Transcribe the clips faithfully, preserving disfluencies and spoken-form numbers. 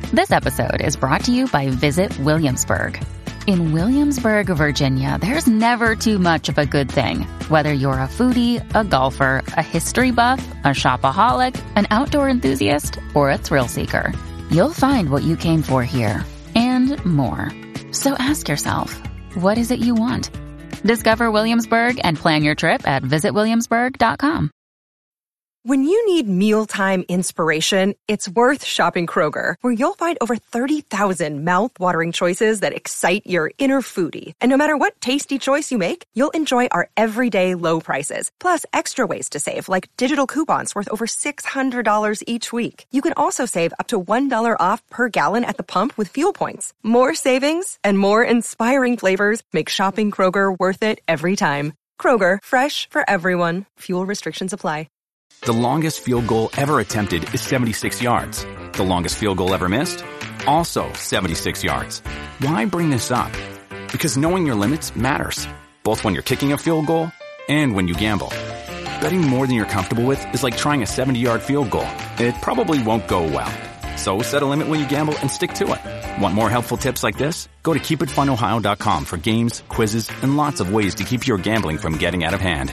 This episode is brought to you by Visit Williamsburg. In Williamsburg, Virginia, there's never too much of a good thing. Whether you're a foodie, a golfer, a history buff, a shopaholic, an outdoor enthusiast, or a thrill seeker, you'll find what you came for here and more. So ask yourself, what is it you want? Discover Williamsburg and plan your trip at visit williamsburg dot com. When you need mealtime inspiration, it's worth shopping Kroger, where you'll find over thirty thousand mouth-watering choices that excite your inner foodie. And no matter what tasty choice you make, you'll enjoy our everyday low prices, plus extra ways to save, like digital coupons worth over six hundred dollars each week. You can also save up to one dollar off per gallon at the pump with fuel points. More savings and more inspiring flavors make shopping Kroger worth it every time. Kroger, fresh for everyone. Fuel restrictions apply. The longest field goal ever attempted is seventy-six yards. The longest field goal ever missed? Also seventy-six yards. Why bring this up? Because knowing your limits matters, both when you're kicking a field goal and when you gamble. Betting more than you're comfortable with is like trying a seventy-yard field goal. It probably won't go well. So set a limit when you gamble and stick to it. Want more helpful tips like this? Go to keep it fun ohio dot com for games, quizzes, and lots of ways to keep your gambling from getting out of hand.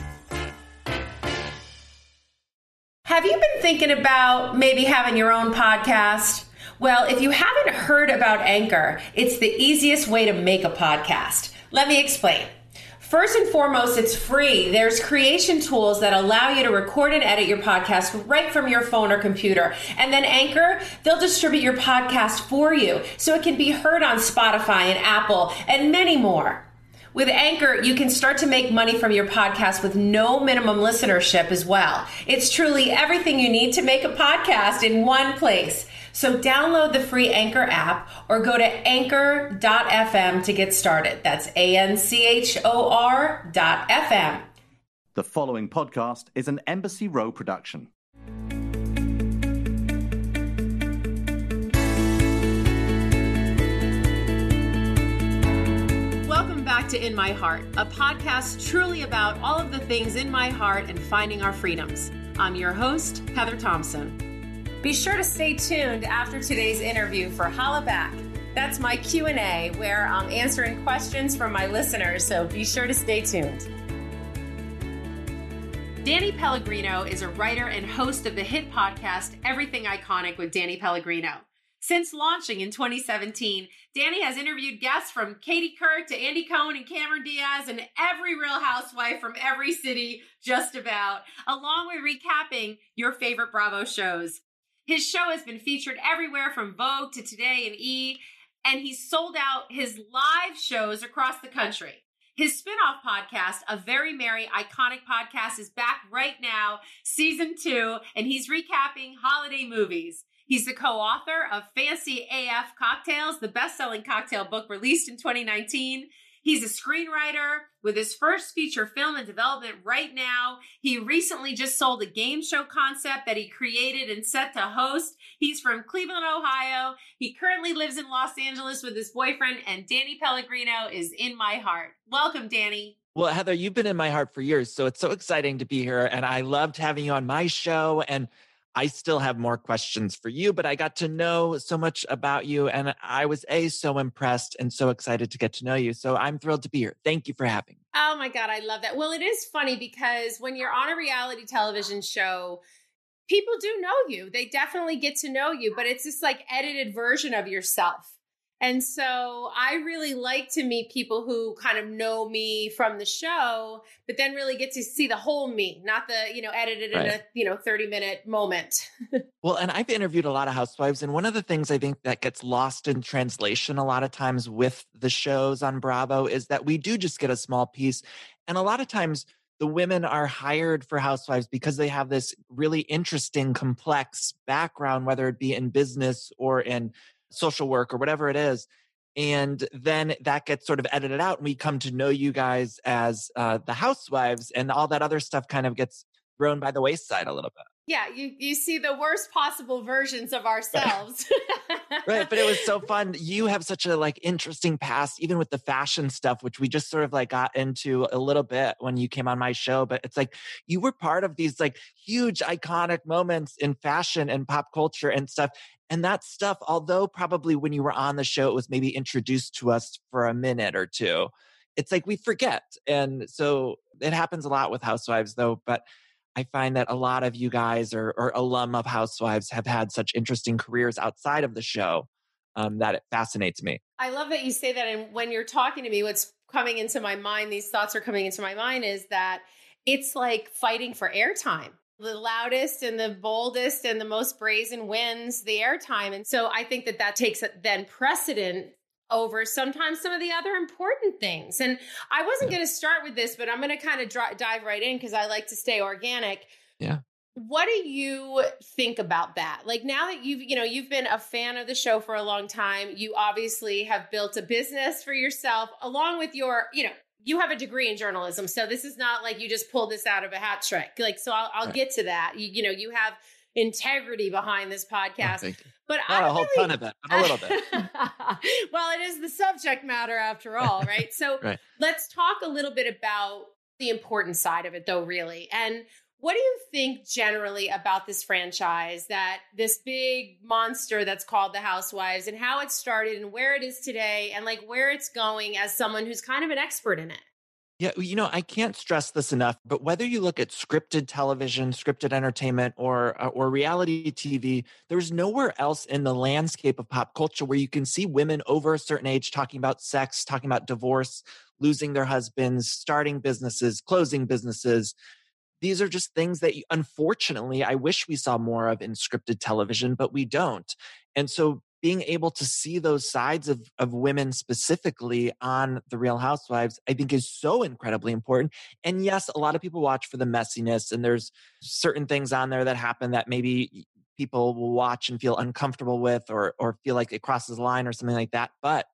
Have you been thinking about maybe having your own podcast? Well, if you haven't heard about Anchor, it's the easiest way to make a podcast. Let me explain. First and foremost, it's free. There's creation tools that allow you to record and edit your podcast right from your phone or computer. And then Anchor, they'll distribute your podcast for you so it can be heard on Spotify and Apple and many more. With Anchor, you can start to make money from your podcast with no minimum listenership as well. It's truly everything you need to make a podcast in one place. So download the free Anchor app or go to anchor dot f m to get started. That's A N C H O R dot F M. The following podcast is an Embassy Row production. Back to In My Heart, a podcast truly about all of the things in my heart and finding our freedoms. I'm your host, Heather Thompson. Be sure to stay tuned after today's interview for Holla Back. That's my Q and A where I'm answering questions from my listeners, so be sure to stay tuned. Danny Pellegrino is a writer and host of the hit podcast Everything Iconic with Danny Pellegrino. Since launching in twenty seventeen, Danny has interviewed guests from Katie Couric to Andy Cohen and Cameron Diaz and every Real Housewife from every city, just about, along with recapping your favorite Bravo shows. His show has been featured everywhere from Vogue to Today and E, and he's sold out his live shows across the country. His spin-off podcast, A Very Merry Iconic Podcast, is back right now, season two, and he's recapping holiday movies. He's the co-author of Fancy A F Cocktails, the best-selling cocktail book released in twenty nineteen. He's a screenwriter with his first feature film in development right now. He recently just sold a game show concept that he created and set to host. He's from Cleveland, Ohio. He currently lives in Los Angeles with his boyfriend, and Danny Pellegrino is in my heart. Welcome, Danny. Well, Heather, you've been in my heart for years, so it's so exciting to be here, and I loved having you on my show, and I still have more questions for you, but I got to know so much about you, and I was A, so impressed and so excited to get to know you. So I'm thrilled to be here. Thank you for having me. Oh my God, I love that. Well, it is funny because when you're on a reality television show, people do know you. They definitely get to know you, but it's this like edited version of yourself. And so I really like to meet people who kind of know me from the show, but then really get to see the whole me, not the, you know, edited right. in a, you know, thirty minute moment. Well, and I've interviewed a lot of housewives. And one of the things I think that gets lost in translation a lot of times with the shows on Bravo is that we do just get a small piece. And a lot of times the women are hired for housewives because they have this really interesting, complex background, whether it be in business or in social work or whatever it is. And then that gets sort of edited out and we come to know you guys as uh, the housewives, and all that other stuff kind of gets thrown by the wayside a little bit. Yeah, you, you see the worst possible versions of ourselves. Right, but it was so fun. You have such a like interesting past, even with the fashion stuff, which we just sort of like got into a little bit when you came on my show. But it's like you were part of these like huge iconic moments in fashion and pop culture and stuff. And that stuff, although probably when you were on the show, it was maybe introduced to us for a minute or two, it's like we forget. And so it happens a lot with Housewives though, but I find that a lot of you guys or, or alum of Housewives have had such interesting careers outside of the show um, that it fascinates me. I love that you say that. And when you're talking to me, what's coming into my mind, these thoughts are coming into my mind, is that it's like fighting for airtime. The loudest and the boldest and the most brazen wins the airtime. And so I think that that takes then precedent over sometimes some of the other important things. And I wasn't Yeah. going to start with this, but I'm going to kind of dri- dive right in because I like to stay organic. Yeah. What do you think about that? Like now that you've, you know, you've been a fan of the show for a long time, you obviously have built a business for yourself along with your, you know, you have a degree in journalism. So this is not like you just pulled this out of a hat trick. Like, so I'll, I'll Right. get to that. You, you know, you have integrity behind this podcast, Oh, thank you. but Not I a whole really, ton of it, but a little bit. well, it is the subject matter after all, right? So Right. let's talk a little bit about the important side of it though, really. And what do you think generally about this franchise, that this big monster that's called the Housewives, and how it started and where it is today and like where it's going as someone who's kind of an expert in it? Yeah, you know, I can't stress this enough, but whether you look at scripted television, scripted entertainment, or uh, or reality T V, there's nowhere else in the landscape of pop culture where you can see women over a certain age talking about sex, talking about divorce, losing their husbands, starting businesses, closing businesses. These are just things that, you, unfortunately, I wish we saw more of in scripted television, but we don't. And so being able to see those sides of, of women specifically on The Real Housewives, I think is so incredibly important. And yes, a lot of people watch for the messiness, and there's certain things on there that happen that maybe people will watch and feel uncomfortable with, or or feel like it crosses the line or something like that. But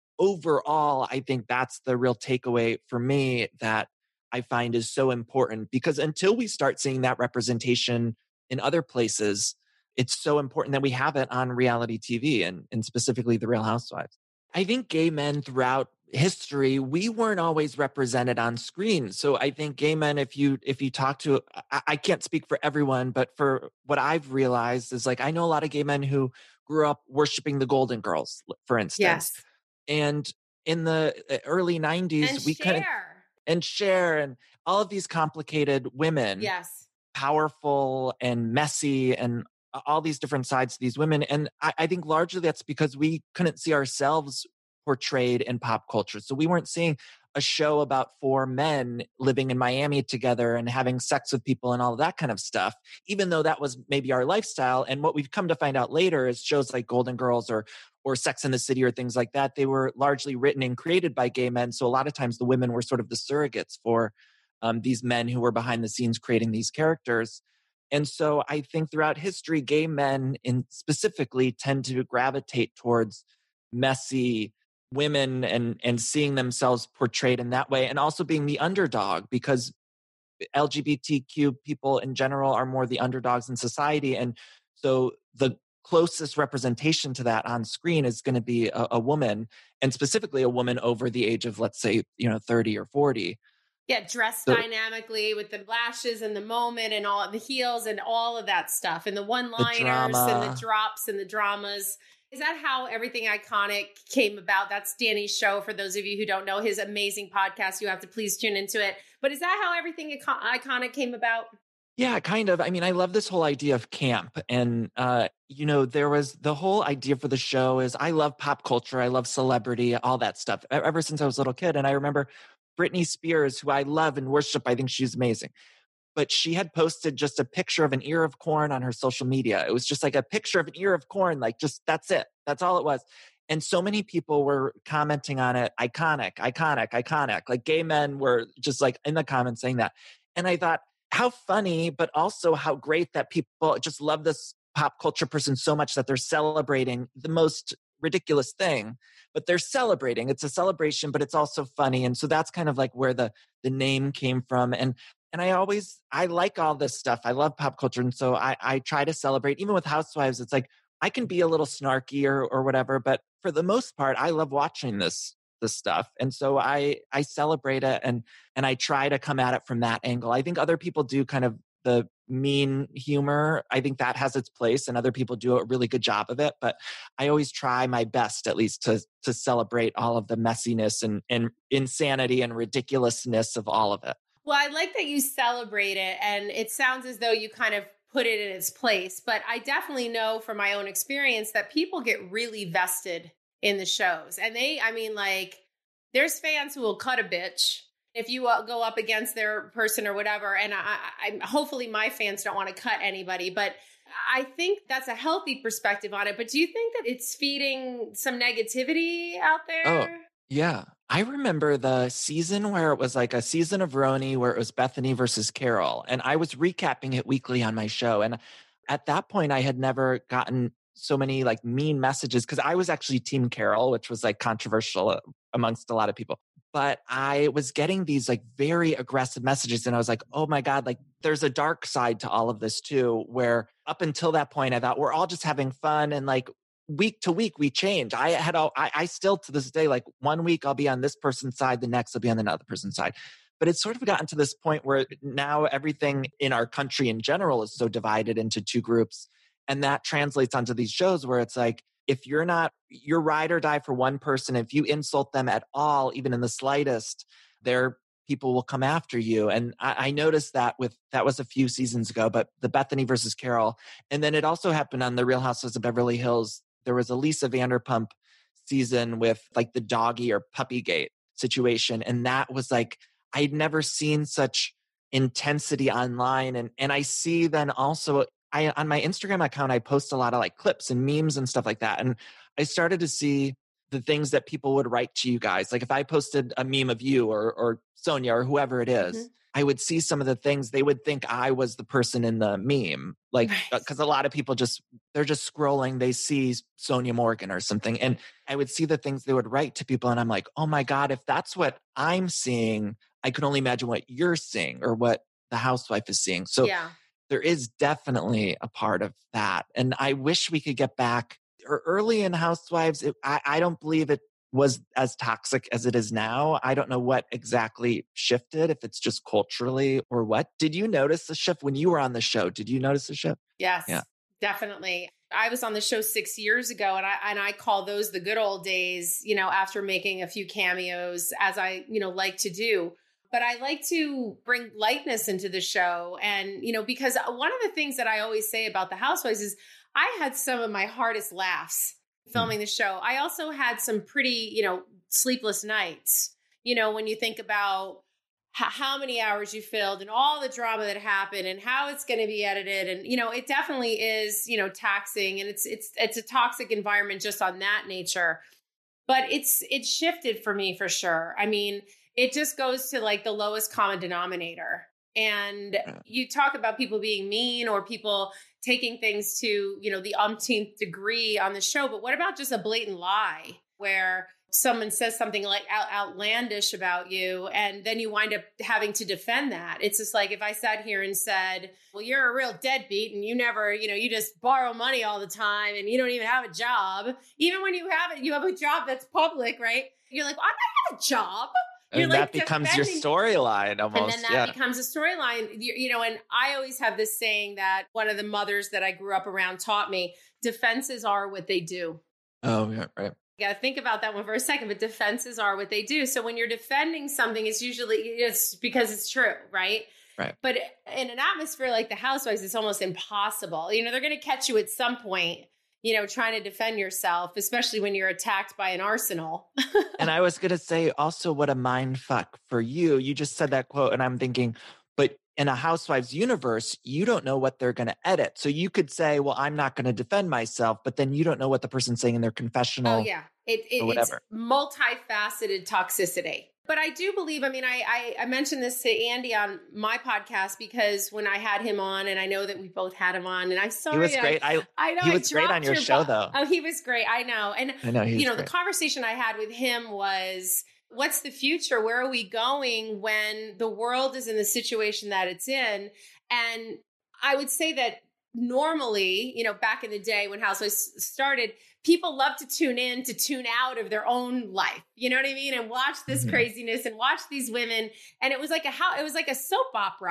overall, I think that's the real takeaway for me that I find is so important, because until we start seeing that representation in other places, it's so important that we have it on reality T V, and, and specifically The Real Housewives. I think gay men throughout history, we weren't always represented on screen. So I think gay men, if you if you talk to, I, I can't speak for everyone, but for what I've realized is, like, I know a lot of gay men who grew up worshiping the Golden Girls, for instance. Yes. And in the uh, early nineties, And we kind of, share. and Cher and all of these complicated women, Yes. powerful and messy, and all these different sides to these women. And I, I think largely that's because we couldn't see ourselves portrayed in pop culture. So we weren't seeing a show about four men living in Miami together and having sex with people and all of that kind of stuff, even though that was maybe our lifestyle. And what we've come to find out later is shows like Golden Girls or or Sex and the City or things like that, they were largely written and created by gay men. So a lot of times the women were sort of the surrogates for um, these men who were behind the scenes creating these characters. And so I think throughout history, gay men in specifically tend to gravitate towards messy women and and seeing themselves portrayed in that way, and also being the underdog, because L G B T Q people in general are more the underdogs in society. And so the closest representation to that on screen is going to be a, a woman, and specifically a woman over the age of, let's say, you know, thirty or forty. Yeah, dressed So- dynamically with the lashes and the moment and all the heels and all of that stuff, and the one-liners drama. and the drops and the dramas. Is that how Everything Iconic came about? That's Danny's show. For those of you who don't know his amazing podcast, you have to please tune into it. But is that how Everything Ico- Iconic came about? Yeah, kind of. I mean, I love this whole idea of camp. And, uh, you know, there was the whole idea for the show is I love pop culture. I love celebrity, all that stuff, e- ever since I was a little kid. And I remember Britney Spears, who I love and worship. I think she's amazing. But she had posted just a picture of an ear of corn on her social media. It was just like a picture of an ear of corn, like just that's it. That's all it was. And so many people were commenting on it, iconic, iconic, iconic. Like gay men were just like in the comments saying that. And I thought, how funny, but also how great that people just love this pop culture person so much that they're celebrating the most ridiculous thing, but they're celebrating. It's a celebration, but it's also funny. And so that's kind of like where the the name came from. And and I always, I like all this stuff. I love pop culture. And so I, I try to celebrate, even with Housewives, it's like, I can be a little snarky or, or whatever, but for the most part, I love watching this, this stuff. And so I, I celebrate it, and, and I try to come at it from that angle. I think other people do kind of the mean humor. I think that has its place and other people do a really good job of it. But I always try my best, at least, to to celebrate all of the messiness and, and insanity and ridiculousness of all of it. Well, I like that you celebrate it, and it sounds as though you kind of put it in its place. But I definitely know from my own experience that people get really vested in the shows. And they, I mean, like, there's fans who will cut a bitch if you uh, go up against their person or whatever. And I, I, hopefully my fans don't want to cut anybody, but I think that's a healthy perspective on it. But do you think that it's feeding some negativity out there? Oh, yeah. I remember the season where it was like a season of Roni where it was Bethany versus Carol. And I was recapping it weekly on my show. And at that point, I had never gotten so many like mean messages because I was actually Team Carol, which was like controversial amongst a lot of people. But I was getting these like very aggressive messages. And I was like, oh my God, like there's a dark side to all of this too, where up until that point, I thought we're all just having fun. And like week to week, we change. I had, all, I, I still to this day, like one week I'll be on this person's side, the next I'll be on another person's side. But it's sort of gotten to this point where now everything in our country in general is so divided into two groups. And that translates onto these shows where it's like, if you're not, you're ride or die for one person, if you insult them at all, even in the slightest, their people will come after you. And I, I noticed that with, that was a few seasons ago, but the Bethany versus Carol. And then it also happened on the Real Housewives of Beverly Hills. There was a Lisa Vanderpump season with like the doggy or puppygate situation. And that was like, I'd never seen such intensity online. And, and I see then also, I, on my Instagram account, I post a lot of like clips and memes and stuff like that. And I started to see the things that people would write to you guys. Like if I posted a meme of you or, or Sonia or whoever it is, mm-hmm. I would see some of the things they would think I was the person in the meme. Like, because right. a lot of people just, they're just scrolling. They see Sonia Morgan or something. And I would see the things they would write to people. And I'm like, oh my God, if that's what I'm seeing, I can only imagine what you're seeing or what the housewife is seeing. So yeah. There is definitely a part of that. And I wish we could get back early in Housewives. It, I, I don't believe it was as toxic as it is now. I don't know what exactly shifted, if it's just culturally or what. Did you notice the shift when you were on the show? Did you notice the shift? Yes, yeah. Definitely. I was on the show six years ago and I, and I call those the good old days, you know, after making a few cameos as I, you know, like to do. But I like to bring lightness into the show. And, you know, because one of the things that I always say about the Housewives is I had some of my hardest laughs filming the show. I also had some pretty, you know, sleepless nights, you know, when you think about h- how many hours you filled and all the drama that happened and how it's going to be edited. And, you know, it definitely is, you know, taxing and it's, it's, it's a toxic environment just on that nature. But it's, it's shifted for me for sure. I mean, it just goes to like the lowest common denominator. And you talk about people being mean or people taking things to, you know, the umpteenth degree on the show. But what about just a blatant lie where someone says something like out- outlandish about you and then you wind up having to defend that? It's just like if I sat here and said, well, you're a real deadbeat and you never, you know, you just borrow money all the time and you don't even have a job. Even when you have it, you have a job that's public, right? You're like, well, I don't have a job. You're and like that becomes defending. Your storyline almost. And then that yeah. becomes a storyline, you, you know, and I always have this saying that one of the mothers that I grew up around taught me, defenses are what they do. Oh, yeah, right. You got to think about that one for a second, but defenses are what they do. So when you're defending something, it's usually, it's because it's true, right? Right. But in an atmosphere like the Housewives, it's almost impossible. You know, they're going to catch you at some point, you know, trying to defend yourself, especially when you're attacked by an arsenal. And I was going to say also what a mind fuck for you. You just said that quote and I'm thinking, but in a Housewives universe, you don't know what they're going to edit. So you could say, well, I'm not going to defend myself, but then you don't know what the person's saying in their confessional. Oh yeah. It, it, or whatever. It's multifaceted toxicity. But I do believe, I mean, I, I I mentioned this to Andy on my podcast because when I had him on, and I know that we both had him on, and I'm sorry. He was great. I, I know he was I great on your, your show, bo- though. Oh, he was great. I know. And, I know, you know, great. The conversation I had with him was, what's the future? Where are we going when the world is in the situation that it's in? And I would say that normally, you know, back in the day when Housewives started, people love to tune in to tune out of their own life. You know what I mean? And watch this mm-hmm. craziness and watch these women. And it was like a how it was like a soap opera.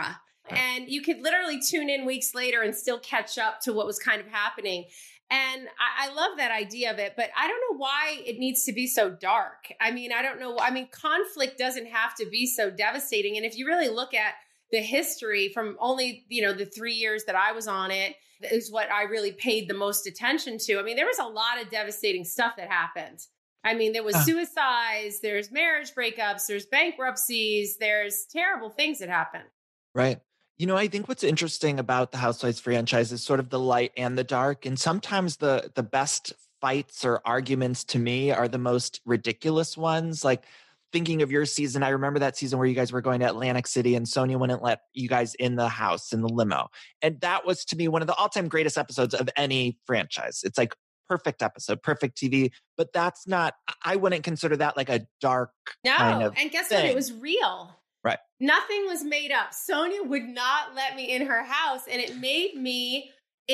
And you could literally tune in weeks later and still catch up to what was kind of happening. And I, I love that idea of it, but I don't know why it needs to be so dark. I mean, I don't know. I mean, conflict doesn't have to be so devastating. And if you really look at the history from only, you know, the three years that I was on it is what I really paid the most attention to. I mean, there was a lot of devastating stuff that happened. I mean, there was uh. suicides, there's marriage breakups, there's bankruptcies, there's terrible things that happen. Right. You know, I think what's interesting about the Housewives franchise is sort of the light and the dark. And sometimes the the best fights or arguments to me are the most ridiculous ones. Like thinking of your season, I remember that season where you guys were going to Atlantic City and Sonia wouldn't let you guys in the house, in the limo. And that was to me one of the all-time greatest episodes of any franchise. It's like perfect episode, perfect T V. But that's not, I wouldn't consider that like a dark no, kind of and guess thing. what? It was real. Right. Nothing was made up. Sonia would not let me in her house, and it made me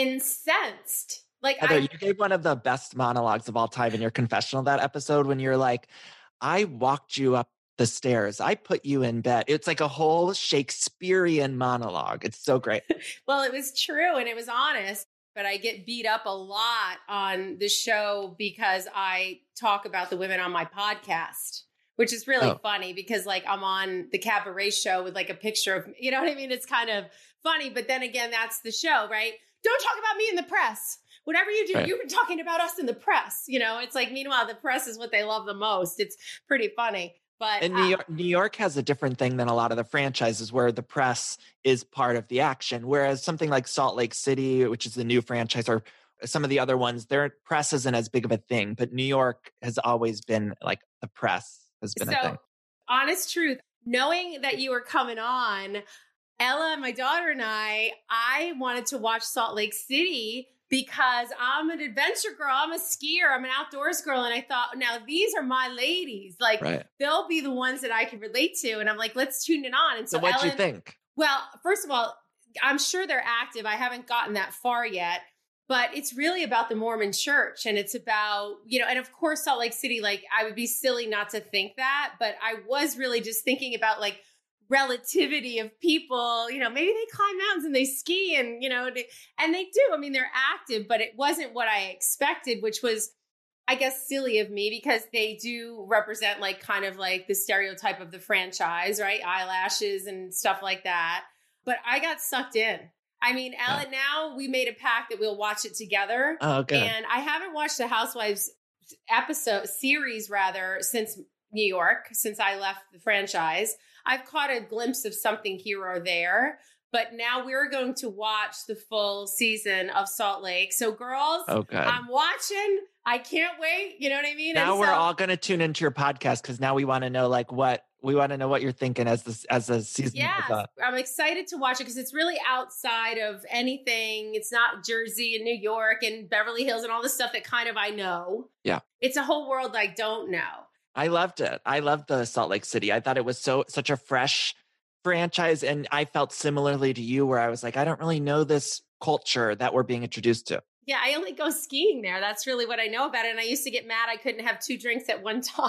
incensed. Like Heather, I, you gave one of the best monologues of all time in your confessional that episode when you're like, I walked you up the stairs. I put you in bed. It's like a whole Shakespearean monologue. It's so great. Well, it was true and it was honest, but I get beat up a lot on the show because I talk about the women on my podcast. Which is really oh. funny because like I'm on the cabaret show with like a picture of, you know what I mean? It's kind of funny, but then again, that's the show, right? Don't talk about me in the press. Whatever you do, right. You've been talking about us in the press. You know, it's like, meanwhile, the press is what they love the most. It's pretty funny. But and New York, uh, New York has a different thing than a lot of the franchises where the press is part of the action. Whereas something like Salt Lake City, which is the new franchise, or some of the other ones, their press isn't as big of a thing. But New York has always been like the press. Has been so, a thing. Honest truth, knowing that you were coming on, Ella, my daughter and I, I wanted to watch Salt Lake City because I'm an adventure girl. I'm a skier. I'm an outdoors girl. And I thought, now these are my ladies. Like right. They'll be the ones that I can relate to. And I'm like, let's tune it on. And so, so what'd Ellen, you think? Well, first of all, I'm sure they're active. I haven't gotten that far yet. But it's really about the Mormon church. And it's about, you know, and of course, Salt Lake City, like I would be silly not to think that. But I was really just thinking about like relativity of people, you know, maybe they climb mountains and they ski and, you know, they, and they do. I mean, they're active, but it wasn't what I expected, which was, I guess, silly of me because they do represent like kind of like the stereotype of the franchise, right? Eyelashes and stuff like that. But I got sucked in. I mean, Ellen, yeah. Now we made a pact that we'll watch it together. Oh, okay. And I haven't watched the Housewives episode series rather since New York, since I left the franchise. I've caught a glimpse of something here or there, but now we're going to watch the full season of Salt Lake. So girls, okay. I'm watching. I can't wait. You know what I mean? Now and we're so, all going to tune into your podcast because now we want to know like what we want to know what you're thinking as this as a season. Yeah, I'm excited to watch it because it's really outside of anything. It's not Jersey and New York and Beverly Hills and all the stuff that kind of I know. Yeah, it's a whole world I don't know. I loved it. I loved the Salt Lake City. I thought it was so such a fresh franchise, and I felt similarly to you, where I was like, I don't really know this culture that we're being introduced to. Yeah, I only go skiing there. That's really what I know about it. And I used to get mad I couldn't have two drinks at one time.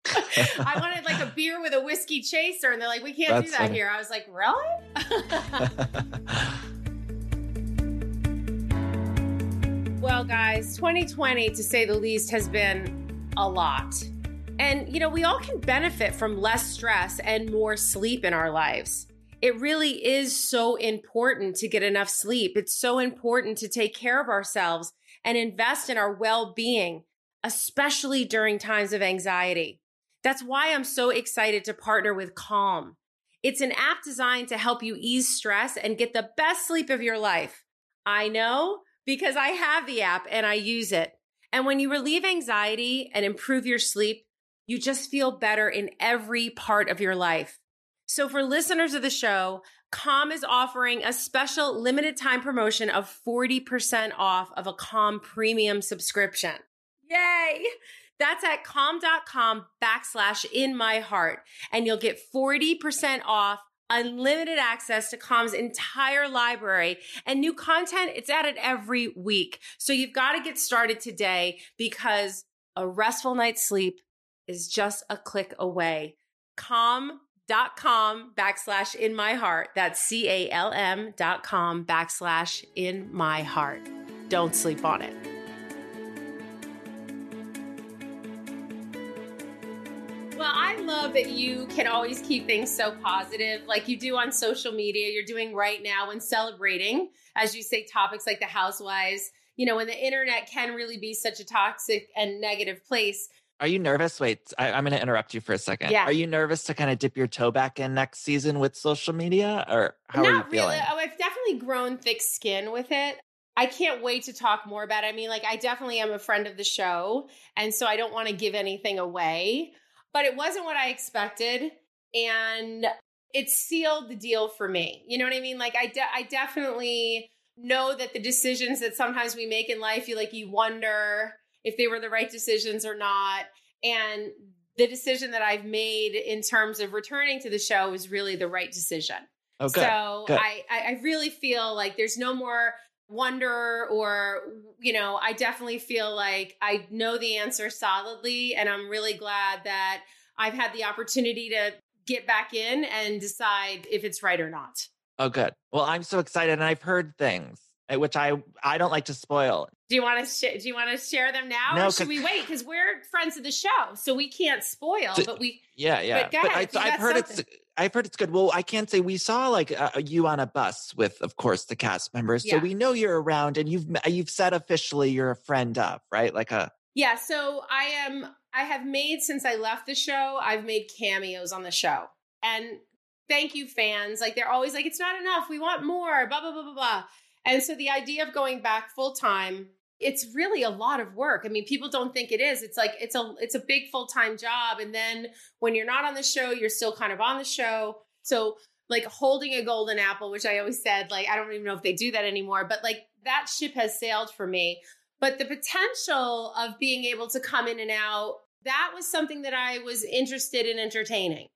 I wanted like a beer with a whiskey chaser, and they're like, we can't That's do that funny. Here. I was like, really? Well, guys, twenty twenty, to say the least, has been a lot. And, you know, we all can benefit from less stress and more sleep in our lives. It really is so important to get enough sleep. It's so important to take care of ourselves and invest in our well-being, especially during times of anxiety. That's why I'm so excited to partner with Calm. It's an app designed to help you ease stress and get the best sleep of your life. I know because I have the app and I use it. And when you relieve anxiety and improve your sleep, you just feel better in every part of your life. So for listeners of the show, Calm is offering a special limited time promotion of forty percent off of a Calm premium subscription. Yay! That's at calm.com backslash in my heart. And you'll get forty percent off, unlimited access to Calm's entire library, and new content. It's added every week. So you've got to get started today because a restful night's sleep is just a click away. Calm dot com backslash in my heart. That's C-A-L-M dot com backslash in my heart. Don't sleep on it. Well, I love that you can always keep things so positive like you do on social media. You're doing right now when celebrating, as you say, topics like the housewives, you know, when the internet can really be such a toxic and negative place. Are you nervous? Wait, I, I'm going to interrupt you for a second. Yeah. Are you nervous to kind of dip your toe back in next season with social media, or how Not are you feeling? Really. Oh, I've definitely grown thick skin with it. I can't wait to talk more about it. I mean, like, I definitely am a friend of the show, and so I don't want to give anything away, but it wasn't what I expected, and it sealed the deal for me. You know what I mean? Like, I, de- I definitely know that the decisions that sometimes we make in life, you like, you wonder if they were the right decisions or not. And the decision that I've made in terms of returning to the show is really the right decision. Oh, good. So Good. I, I really feel like there's no more wonder or, you know, I definitely feel like I know the answer solidly. And I'm really glad that I've had the opportunity to get back in and decide if it's right or not. Oh, good. Well, I'm so excited, and I've heard things, which I I don't like to spoil. Do you want to sh- do you want to share them now, No, or should we wait? Because we're friends of the show, so we can't spoil. D- but we, Yeah, yeah. But go ahead, I, you I've got heard something. it's I've heard it's good. Well, I can't say we saw like uh, you on a bus with, of course, the cast members. So Yeah. we know you're around, and you've you've said officially you're a friend of, right? Like a yeah. So I am. I have made since I left the show. I've made cameos on the show, and thank you, fans. Like, they're always like, it's not enough. We want more. Blah blah blah blah blah. And so the idea of going back full time, it's really a lot of work. I mean, people don't think it is. It's like, it's a, it's a big full-time job. And then when you're not on the show, you're still kind of on the show. So like holding a golden apple, which I always said, like, I don't even know if they do that anymore, but like that ship has sailed for me. But the potential of being able to come in and out, that was something that I was interested in entertaining.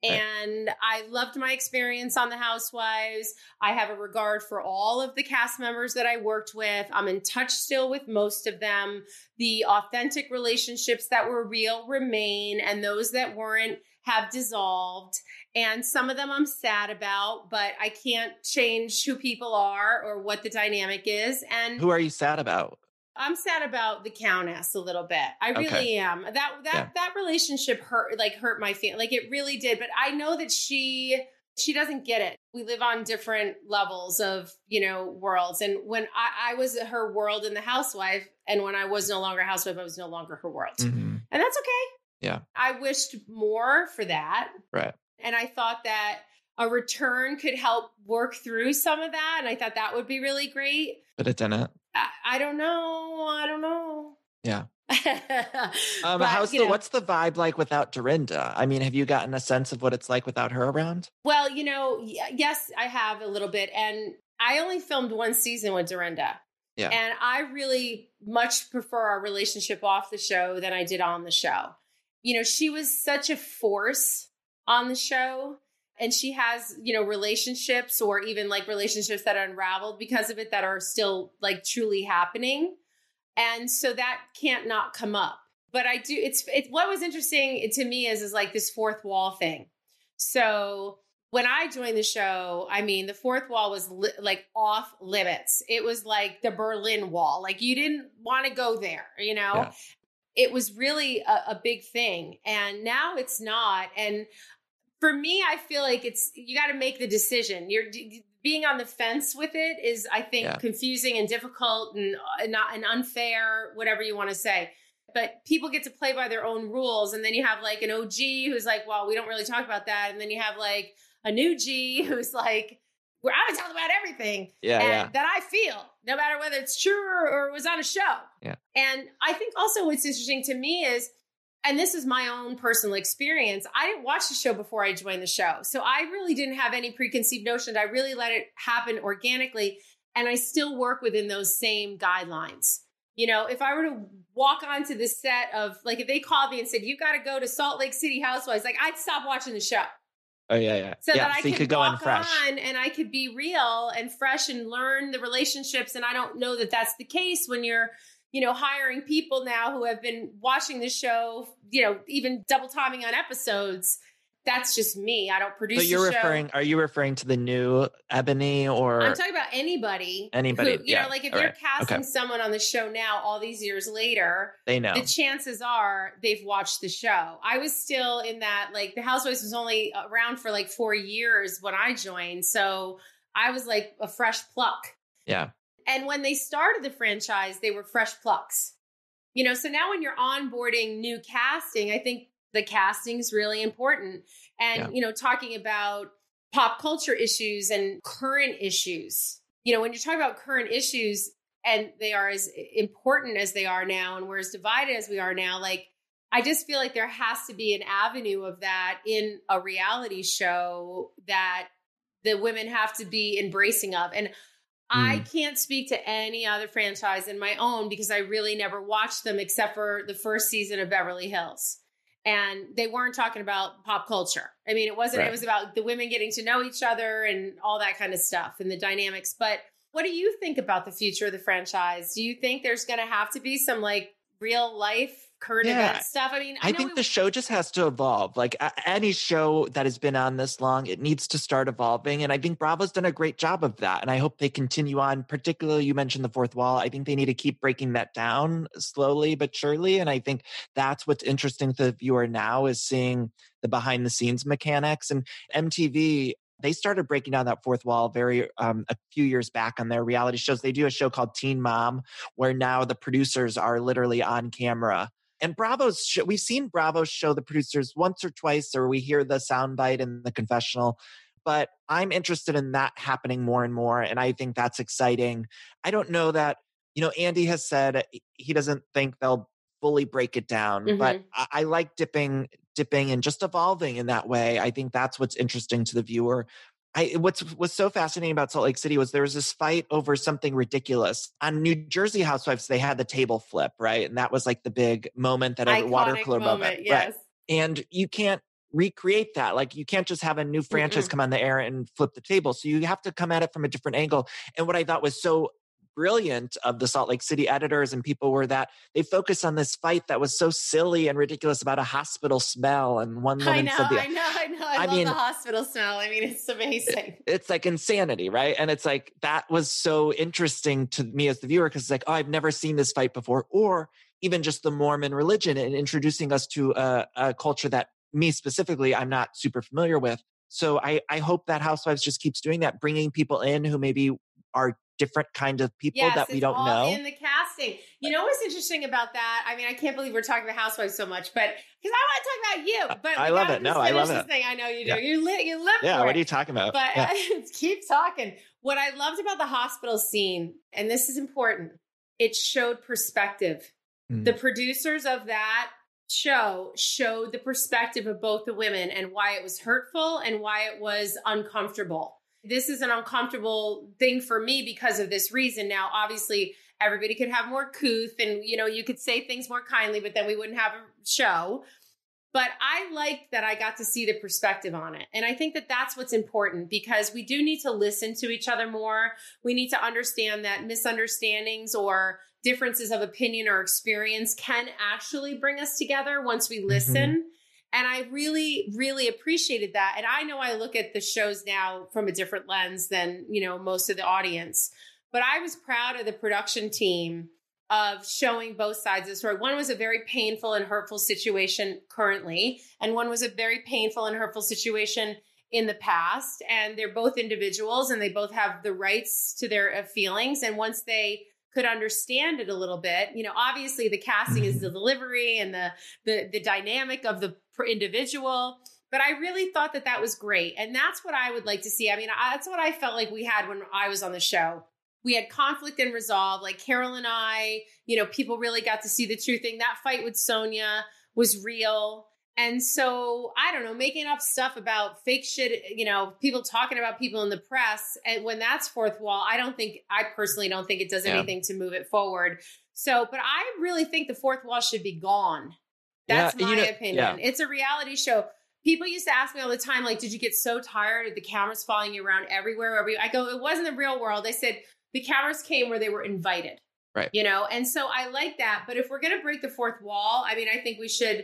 And I loved my experience on The Housewives. I have a regard for all of the cast members that I worked with. I'm in touch still with most of them. The authentic relationships that were real remain, and those that weren't have dissolved. And some of them I'm sad about, but I can't change who people are or what the dynamic is. And who are you sad about? I'm sad about the Countess a little bit. I really Okay. am. That that Yeah. that relationship hurt, like hurt my feelings. Like, it really did. But I know that she she doesn't get it. We live on different levels of, you know, worlds. And when I, I was her world in The Housewife, and when I was no longer a housewife, I was no longer her world. Mm-hmm. And that's okay. Yeah. I wished more for that. Right. And I thought that a return could help work through some of that. And I thought that would be really great. But it didn't. I, I don't know. I don't know. Yeah. But, Um, how's you the know, what's the vibe like without Dorinda? I mean, have you gotten a sense of what it's like without her around? well, you know, y- yes, I have a little bit. And I only filmed one season with Dorinda. Yeah. And I really much prefer our relationship off the show than I did on the show. You know, she was such a force on the show. And she has, you know, relationships or even like relationships that are unraveled because of it that are still like truly happening. And so that can't not come up. But I do, it's, it's what was interesting to me is, is like this fourth wall thing. So when I joined the show, I mean, the fourth wall was li- like off limits. It was like the Berlin Wall. Like, you didn't want to go there, you know? Yeah. It was really a, a big thing. And now it's not. And for me, I feel like it's, you got to make the decision. You're d- being on the fence with it is, I think, Yeah. confusing and difficult and, and not and unfair, whatever you want to say. But people get to play by their own rules. And then you have like an O G who's like, well, we don't really talk about that. And then you have like a new G who's like, we're I'm talking about everything Yeah, and yeah. that I feel, no matter whether it's true or, or it was on a show. Yeah. And I think also what's interesting to me is, and this is my own personal experience, I didn't watch the show before I joined the show. So I really didn't have any preconceived notions. I really let it happen organically. And I still work within those same guidelines. You know, if I were to walk onto the set of, like, if they called me and said, you got to go to Salt Lake City Housewives, like, I'd stop watching the show. Oh, yeah, yeah. So yeah, that I so you could, could go in walk fresh. on and I could be real and fresh and learn the relationships. And I don't know that that's the case when you're, you know, hiring people now who have been watching the show, you know, even double timing on episodes. That's just me. I don't produce So you're the show. referring, are you referring to the new Ebony or? I'm talking about anybody. Anybody. Who, you yeah. know, like if All you're right. casting okay. someone on the show now, all these years later, They know. the chances are they've watched the show. I was still in that, like the Housewives was only around for like four years when I joined. So I was like a fresh pluck. Yeah. And when they started the franchise, they were fresh plucks. You know, so now when you're onboarding new casting, I think the casting is really important. And, Yeah. you know, talking about pop culture issues and current issues, you know, when you're talking about current issues and they are as important as they are now and we're as divided as we are now, like, I just feel like there has to be an avenue of that in a reality show that the women have to be embracing of. And I can't speak to any other franchise in my own because I really never watched them except for the first season of Beverly Hills. And they weren't talking about pop culture. I mean, it wasn't, Right. it was about the women getting to know each other and all that kind of stuff and the dynamics. But what do you think about the future of the franchise? Do you think there's going to have to be some like real life current Yeah. event stuff? I mean, I, I know think we- the show just has to evolve. Like a- any show that has been on this long, it needs to start evolving. And I think Bravo's done a great job of that. And I hope they continue on. Particularly, you mentioned the fourth wall. I think they need to keep breaking that down slowly but surely. And I think that's what's interesting to the viewer now is seeing the behind the scenes mechanics. And M T V, they started breaking down that fourth wall very um, a few years back on their reality shows. They do a show called Teen Mom, where now the producers are literally on camera. And Bravo's show, we've seen Bravo show the producers once or twice, or we hear the soundbite in the confessional. But I'm interested in that happening more and more. And I think that's exciting. I don't know that, you know, Andy has said he doesn't think they'll fully break it down, Mhm. but I, I like dipping, dipping and just evolving in that way. I think that's what's interesting to the viewer. I, what's was so fascinating about Salt Lake City was there was this fight over something ridiculous. On New Jersey Housewives, they had the table flip, right? And that was like the big moment that every water iconic cooler moment, moment. yes. Right. And you can't recreate that. Like you can't just have a new franchise Mm-mm. come on the air and flip the table. So you have to come at it from a different angle. And what I thought was so brilliant of the Salt Lake City editors and people were that they focused on this fight that was so silly and ridiculous about a hospital smell. And one woman I know, said, the, I know, I know. I, I love mean- the hospital smell. I mean, it's amazing. it's like insanity, right? And it's like, that was so interesting to me as the viewer because it's like, oh, I've never seen this fight before. Or even just the Mormon religion and introducing us to a, a culture that me specifically, I'm not super familiar with. So I, I hope that Housewives just keeps doing that, bringing people in who maybe are different kind of people Yes, that we it's don't all know. in the casting. You know what's interesting about that? I mean, I can't believe we're talking about Housewives so much, but because I want to talk about you. But I we love gotta it. No, just I finish love this it. Thing. I know you do. Yeah. You live. You live. Yeah, for what it. are you talking about? But Yeah. keep talking. What I loved about the hospital scene, and this is important, it showed perspective. Mm. The producers of that show showed the perspective of both the women and why it was hurtful and why it was uncomfortable. This is an uncomfortable thing for me because of this reason. Now, obviously, everybody could have more couth and, you know, you could say things more kindly, but then we wouldn't have a show. But I liked that I got to see the perspective on it. And I think that that's what's important because we do need to listen to each other more. We need to understand that misunderstandings or differences of opinion or experience can actually bring us together once we listen. Mm-hmm. And I really, really appreciated that. And I know I look at the shows now from a different lens than, you know, most of the audience. But I was proud of the production team of showing both sides of the story. One was a very painful and hurtful situation currently, and one was a very painful and hurtful situation in the past. And they're both individuals and they both have the rights to their uh, feelings. And once they could understand it a little bit, you know, obviously the casting is the delivery and the, the, the dynamic of the individual. But I really thought that that was great. And that's what I would like to see. I mean, I, that's what I felt like we had when I was on the show. We had conflict and resolve, like Carol and I, you know, people really got to see the true thing. That fight with Sonia was real. And so, I don't know, making up stuff about fake shit, you know, people talking about people in the press. And when that's fourth wall, I don't think, I personally don't think it does Yeah. anything to move it forward. So, but I really think the fourth wall should be gone. That's Yeah, my you know, opinion. yeah. It's a reality show. People used to ask me all the time, like, did you get so tired of the cameras following you around everywhere? Every I go, it wasn't the real world. They said the cameras came where they were invited. Right. You know, and so I like that. But if we're going to break the fourth wall, I mean, I think we should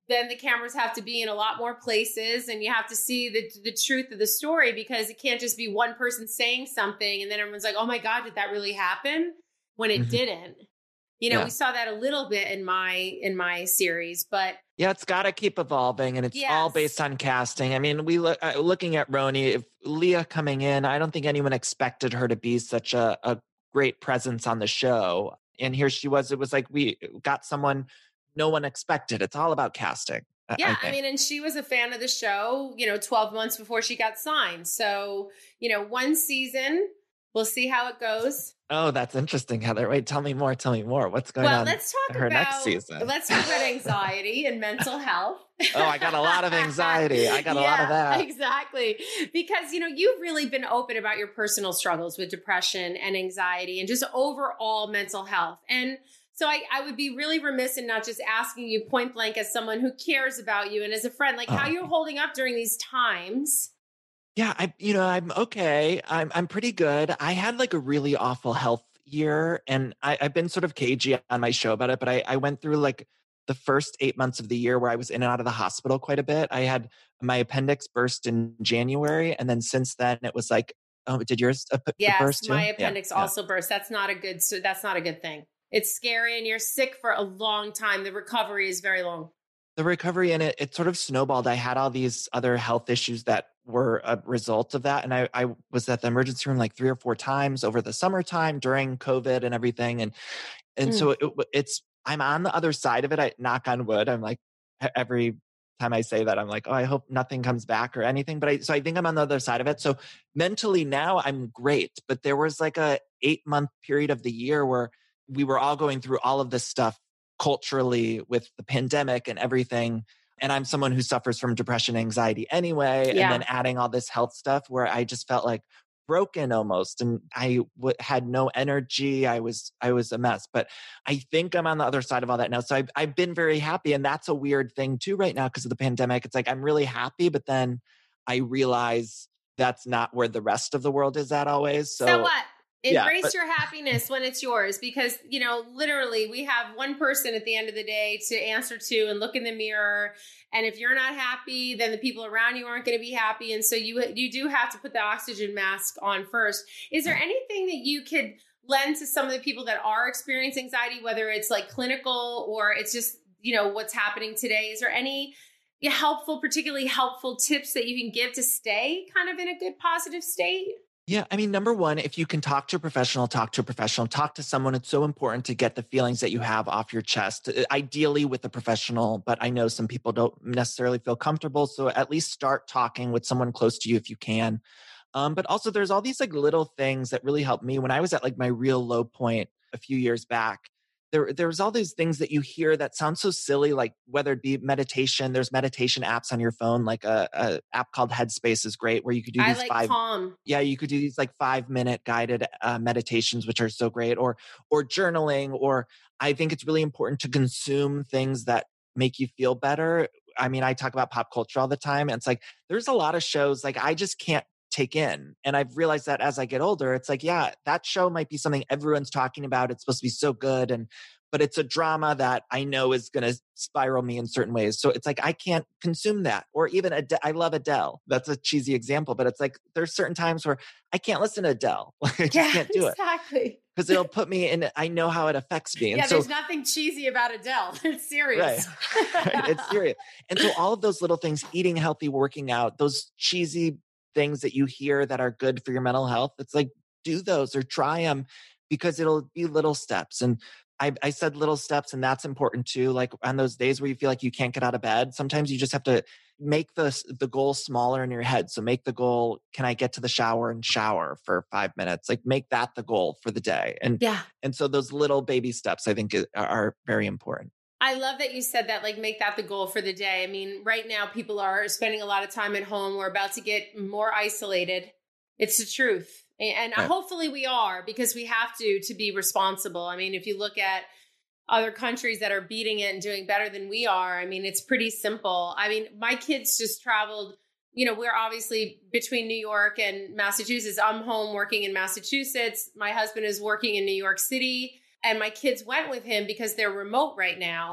then the cameras have to be in a lot more places and you have to see the the truth of the story, because it can't just be one person saying something and then everyone's like, oh my God, did that really happen? When it mm-hmm. didn't. You know, yeah. we saw that a little bit in my in my series, but yeah, it's got to keep evolving, and it's yes. all based on casting. I mean, we look uh, looking at Roni, if Leah coming in, I don't think anyone expected her to be such a, a great presence on the show. And here she was. It was like we got someone no one expected. It's all about casting. Yeah, I, I mean, and she was a fan of the show, you know, twelve months before she got signed. So, you know, one season, we'll see how it goes. Oh, that's interesting, Heather. Wait, tell me more. Tell me more. What's going well, on? Well, let's talk her about next season. Let's talk about anxiety and mental health. Oh, I got a lot of anxiety. I got a yeah, lot of that. Exactly. Because, you know, you've really been open about your personal struggles with depression and anxiety and just overall mental health. And so I, I would be really remiss in not just asking you point blank as someone who cares about you and as a friend, like oh. how you're holding up during these times. Yeah, I, you know, I'm okay. I'm, I'm pretty good. I had like a really awful health year, and I, I've been sort of cagey on my show about it. But I, I went through like the first eight months of the year where I was in and out of the hospital quite a bit. I had my appendix burst in January, and then since then it was like, oh, did yours uh, yes, burst too? my appendix yeah, also yeah. burst. That's not a good. So that's not a good thing. It's scary, and you're sick for a long time. The recovery is very long. The recovery in it, it sort of snowballed. I had all these other health issues that were a result of that. And I, I was at the emergency room like three or four times over the summertime during COVID and everything. And, and mm. so it, it's, I'm on the other side of it. I knock on wood. I'm like, every time I say that, I'm like, oh, I hope nothing comes back or anything. But I, so I think I'm on the other side of it. So mentally now I'm great. But there was like a eight month period of the year where we were all going through all of this stuff culturally with the pandemic and everything. And I'm someone who suffers from depression, anxiety anyway. Yeah. And then adding all this health stuff where I just felt like broken almost. And I w- had no energy. I was, I was a mess, but I think I'm on the other side of all that now. So I've, I've been very happy. And that's a weird thing too right now because of the pandemic. It's like, I'm really happy, but then I realize that's not where the rest of the world is at always. So, so what? Embrace yeah, but- your happiness when it's yours, because, you know, literally we have one person at the end of the day to answer to and look in the mirror. And if you're not happy, then the people around you aren't going to be happy. And so you, you do have to put the oxygen mask on first. Is there anything that you could lend to some of the people that are experiencing anxiety, whether it's like clinical or it's just, you know, what's happening today? Is there any helpful, particularly helpful tips that you can give to stay kind of in a good, positive state? Yeah. I mean, number one, if you can talk to a professional, talk to a professional, talk to someone. It's so important to get the feelings that you have off your chest, ideally with a professional, but I know some people don't necessarily feel comfortable. So at least start talking with someone close to you if you can. Um, but also there's all these like little things that really helped me when I was at like my real low point a few years back. There, there's all these things that you hear that sound so silly, like whether it be meditation, there's meditation apps on your phone, like a, a app called Headspace is great, where you could do these I like five, Calm. yeah, you could do these like five minute guided uh, meditations, which are so great, or, or journaling, or I think it's really important to consume things that make you feel better. I mean, I talk about pop culture all the time, and it's like, there's a lot of shows like I just can't take in. And I've realized that as I get older, it's like, yeah, that show might be something everyone's talking about. It's supposed to be so good. And, but it's a drama that I know is going to spiral me in certain ways. So it's like, I can't consume that. Or even, Ad- I love Adele. That's a cheesy example, but it's like, there's certain times where I can't listen to Adele. I just yeah, can't do exactly. it. Exactly. Because it'll put me in, I know how it affects me. And yeah, so, there's nothing cheesy about Adele. It's serious. Right. Right. It's serious. And so all of those little things, eating healthy, working out, those cheesy things that you hear that are good for your mental health, it's like, do those or try them, because it'll be little steps. And I, I said little steps, and that's important too. Like on those days where you feel like you can't get out of bed, sometimes you just have to make the, the goal smaller in your head. So make the goal, can I get to the shower and shower for five minutes? Like make that the goal for the day. And, yeah. and so those little baby steps, I think are, are very important. I love that you said that, like, make that the goal for the day. I mean, right now people are spending a lot of time at home. We're about to get more isolated. It's the truth. And right. hopefully we are, because we have to, to be responsible. I mean, if you look at other countries that are beating it and doing better than we are, I mean, it's pretty simple. I mean, my kids just traveled, you know, we're obviously between New York and Massachusetts. I'm home working in Massachusetts. My husband is working in New York City. And my kids went with him because they're remote right now.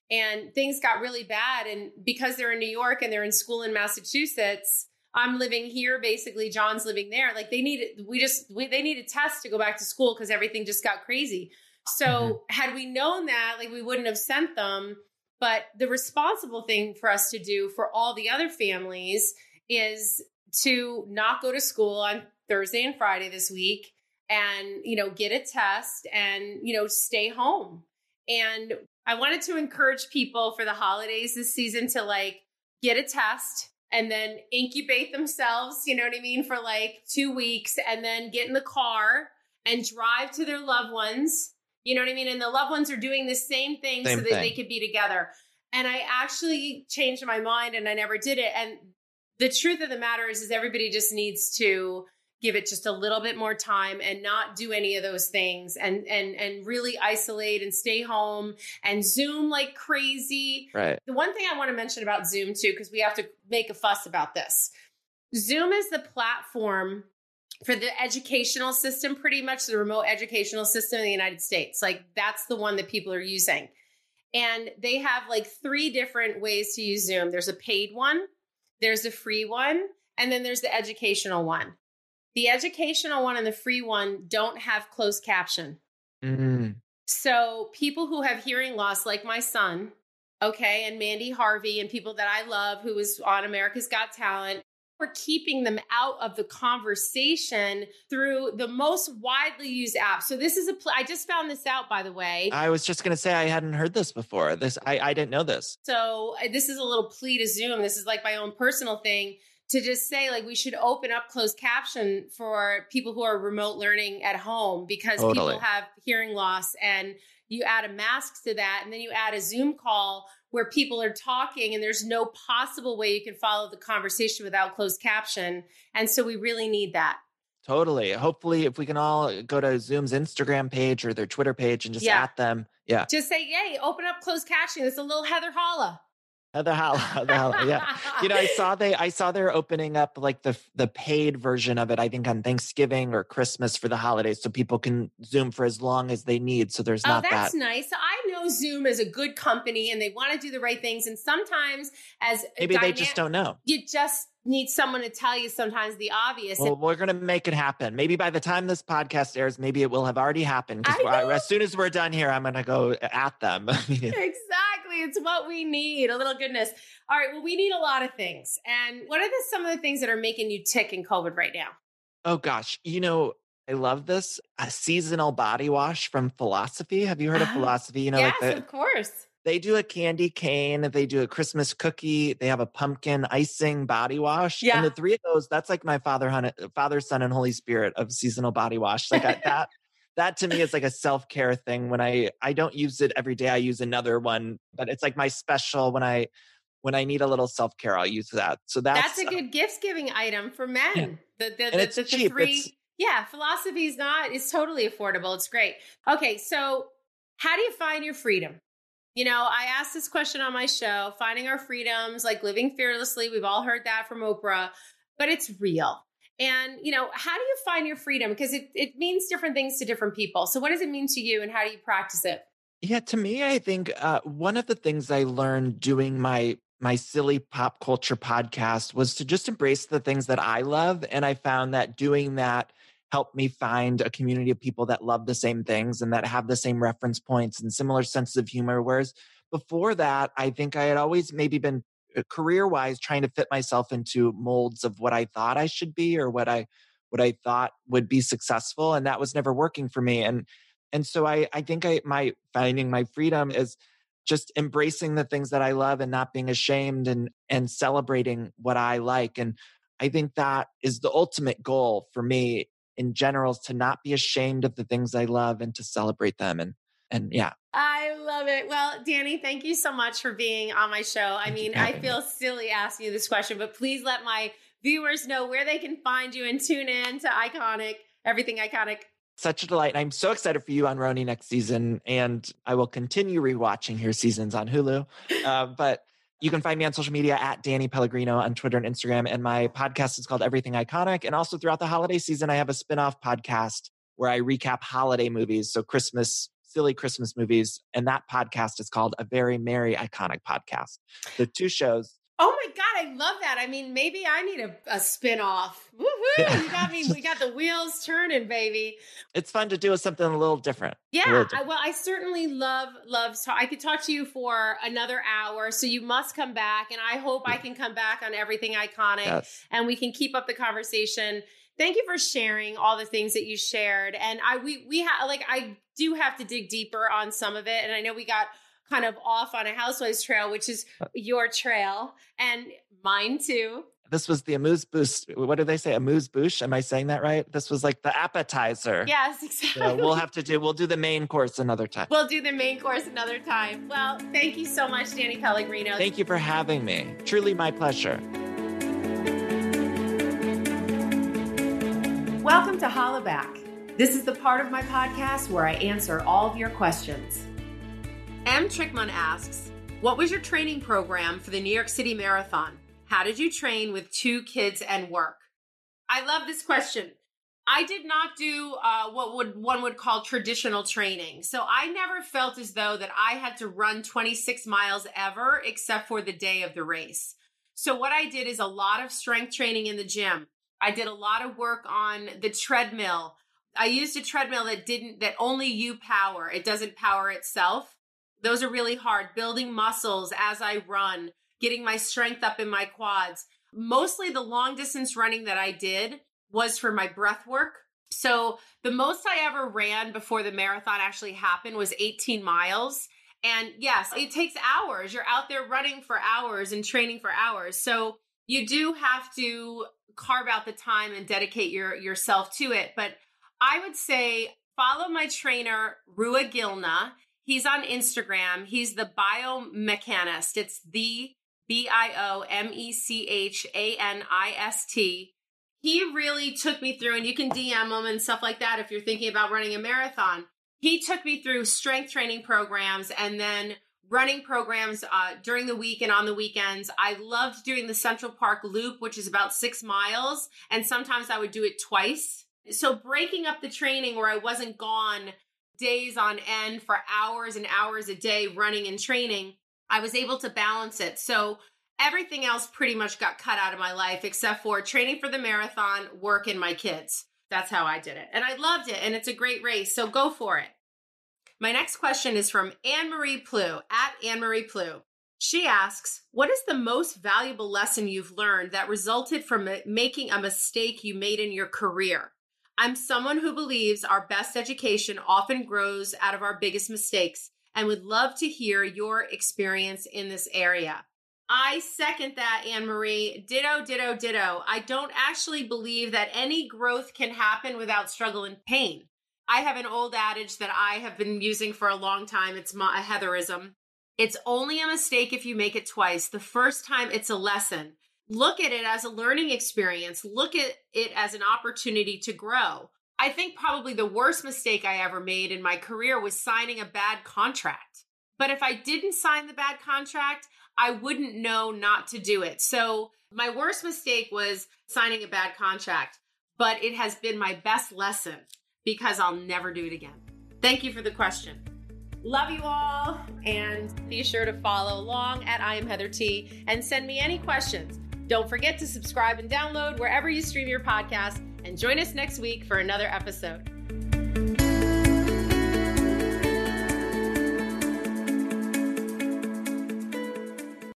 and things got really bad. And because they're in New York and they're in school in Massachusetts, I'm living here. Basically, John's living there. Like they needed, we just, we, they needed tests to go back to school because everything just got crazy. So mm-hmm. had we known that, like we wouldn't have sent them. But the responsible thing for us to do for all the other families is to not go to school on Thursday and Friday this week and, you know, get a test and, you know, stay home. And I wanted to encourage people for the holidays this season to like get a test and then incubate themselves, you know what I mean, for like two weeks and then get in the car and drive to their loved ones, you know what I mean? And the loved ones are doing the same thing same so that thing. They could be together. And I actually changed my mind and I never did it. And the truth of the matter is, is everybody just needs to give it just a little bit more time and not do any of those things and, and, and really isolate and stay home and Zoom like crazy. Right. The one thing I want to mention about Zoom too, because we have to make a fuss about this. Zoom is the platform for the educational system, pretty much the remote educational system in the United States. Like that's the one that people are using. And they have like three different ways to use Zoom. There's a paid one, there's a free one, and then there's the educational one. The educational one and the free one don't have closed caption. Mm-hmm. So people who have hearing loss, like my son, okay, and Mandy Harvey and people that I love who was on America's Got Talent, we're keeping them out of the conversation through the most widely used app. So this is a, pl- I just found this out, by the way. I was just going to say, I hadn't heard this before. This, I, I didn't know this. So uh, this is a little plea to Zoom. This is like my own personal thing to just say like, we should open up closed caption for people who are remote learning at home because Totally. People have hearing loss and you add a mask to that. And then you add a Zoom call where people are talking and there's no possible way you can follow the conversation without closed caption. And so we really need that. Totally. Hopefully, if we can all go to Zoom's Instagram page or their Twitter page and just Yeah. at them. Yeah. Just say, yay, open up closed captioning. It's a little Heather Holla. Heather Holla, Heather Holla, yeah. You know, I saw they, I saw they're opening up like the the paid version of it. I think on Thanksgiving or Christmas for the holidays, so people can Zoom for as long as they need. So there's not oh, that's that. nice. So I know Zoom is a good company and they want to do the right things. And sometimes, as a Maybe they dyna- just don't know. You just need someone to tell you sometimes the obvious. Well, And- we're going to make it happen. Maybe by the time this podcast airs, maybe it will have already happened. Because as soon as we're done here, I'm going to go at them. Exactly. It's what we need. A little goodness. All right. Well, we need a lot of things. And what are the, some of the things that are making you tick in COVID right now? Oh, gosh. You know, I love this. A seasonal body wash from Philosophy. Have you heard of Philosophy? You know, yes, like the, of course. They do a candy cane. They do a Christmas cookie. They have a pumpkin icing body wash. Yeah. And the three of those, that's like my father, hun- Father, Son, and Holy Spirit of seasonal body wash. Like I, that, that to me is like a self-care thing. When I, I don't use it every day, I use another one, but it's like my special when I, when I need a little self-care, I'll use that. So that's, That's a good gift giving item for men. Yeah. The, the, And the, it's the, the cheap. three. It's- Yeah. Philosophy is not, it's totally affordable. It's great. Okay. So how do you find your freedom? You know, I asked this question on my show, finding our freedoms, like living fearlessly. We've all heard that from Oprah, but it's real. And, you know, how do you find your freedom? Because it, it means different things to different people. So what does it mean to you and how do you practice it? Yeah, to me, I think uh, one of the things I learned doing my my silly pop culture podcast was to just embrace the things that I love. And I found that doing that helped me find a community of people that love the same things and that have the same reference points and similar senses of humor. Whereas before that, I think I had always maybe been career-wise trying to fit myself into molds of what I thought I should be or what I what I thought would be successful. And that was never working for me. And and so I, I think I my finding my freedom is just embracing the things that I love and not being ashamed and and celebrating what I like. And I think that is the ultimate goal for me in general, is to not be ashamed of the things I love and to celebrate them. And and yeah. I love it. Well, Danny, thank you so much for being on my show. I Thank mean, you for I having feel me. silly asking you this question, but please let my viewers know where they can find you and tune in to Iconic, Everything Iconic. Such a delight. And I'm so excited for you on Roni next season. And I will continue rewatching your seasons on Hulu. Uh, but you can find me on social media at Danny Pellegrino on Twitter and Instagram. And my podcast is called Everything Iconic. And also throughout the holiday season, I have a spinoff podcast where I recap holiday movies. So Christmas silly Christmas movies. And that podcast is called A Very Merry Iconic Podcast. The two shows. Oh my God, I love that. I mean, maybe I need a, a spin-off. Woohoo! You got me. We got the wheels turning, baby. It's fun to do something a little different. Yeah. Little different. I, well, I certainly love, love, so I could talk to you for another hour. So you must come back. And I hope I can come back on Everything Iconic Yes. and we can keep up the conversation. Thank you for sharing all the things that you shared. And I, we, we have, like, I do have to dig deeper on some of it. And I know we got kind of off on a Housewives trail, which is your trail and mine too. This was the amuse-bouche. What do they say? Amuse-bouche? Am I saying that right? This was like the appetizer. Yes, exactly. So we'll have to do, we'll do the main course another time. We'll do the main course another time. Well, thank you so much, Danny Pellegrino. Thank you for having me. Truly my pleasure. Welcome to Hollaback. This is the part of my podcast where I answer all of your questions. M. Trickman asks, what was your training program for the New York City Marathon? How did you train with two kids and work? I love this question. I did not do uh, what would one would call traditional training. So I never felt as though that I had to run twenty-six miles ever, except for the day of the race. So what I did is a lot of strength training in the gym. I did a lot of work on the treadmill. I used a treadmill that didn't, that only you power. It doesn't power itself. Those are really hard. Building muscles as I run, getting my strength up in my quads. Mostly the long distance running that I did was for my breath work. So the most I ever ran before the marathon actually happened was eighteen miles. And yes, it takes hours. You're out there running for hours and training for hours. So you do have to carve out the time and dedicate your yourself to it. But I would say follow my trainer, Rua Gilna. He's on Instagram. He's the biomechanist. It's the B I O M E C H A N I S T. He really took me through, and you can D M him and stuff like that if you're thinking about running a marathon. He took me through strength training programs and then running programs uh, during the week and on the weekends. I loved doing the Central Park Loop, which is about six miles. And sometimes I would do it twice. So breaking up the training where I wasn't gone days on end for hours and hours a day running and training, I was able to balance it. So everything else pretty much got cut out of my life except for training for the marathon, work, and my kids. That's how I did it. And I loved it. And it's a great race. So go for it. My next question is from Anne-Marie Plew, at Anne-Marie Plew. She asks, what is the most valuable lesson you've learned that resulted from making a mistake you made in your career? I'm someone who believes our best education often grows out of our biggest mistakes and would love to hear your experience in this area. I second that, Anne-Marie. Ditto, ditto, ditto. I don't actually believe that any growth can happen without struggle and pain. I have an old adage that I have been using for a long time. It's my, a Heatherism. It's only a mistake if you make it twice. The first time, it's a lesson. Look at it as a learning experience. Look at it as an opportunity to grow. I think probably the worst mistake I ever made in my career was signing a bad contract. But if I didn't sign the bad contract, I wouldn't know not to do it. So my worst mistake was signing a bad contract, but it has been my best lesson because I'll never do it again. Thank you for the question. Love you all, and be sure to follow along at I am Heather T and send me any questions. Don't forget to subscribe and download wherever you stream your podcast, and join us next week for another episode.